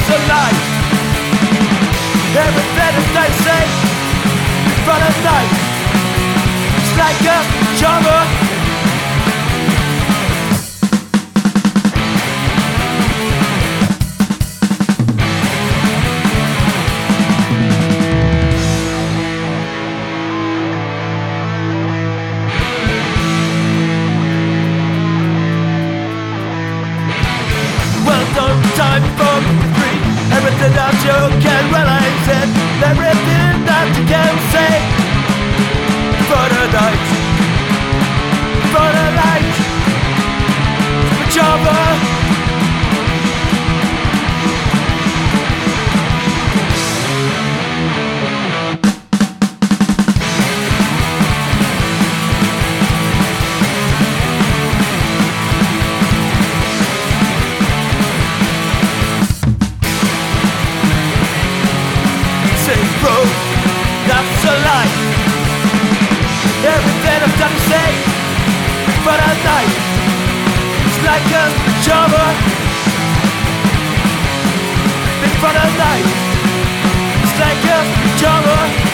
that's a lie. Everything that they say in front of night, it's like a genre. Well, no time for free. Everything that you can realize it. Everything that you can say. For the night, for the light, it's over. Bro, that's a lie. Everything I've done to say for that night, it's like a genre. For the night, it's like a genre.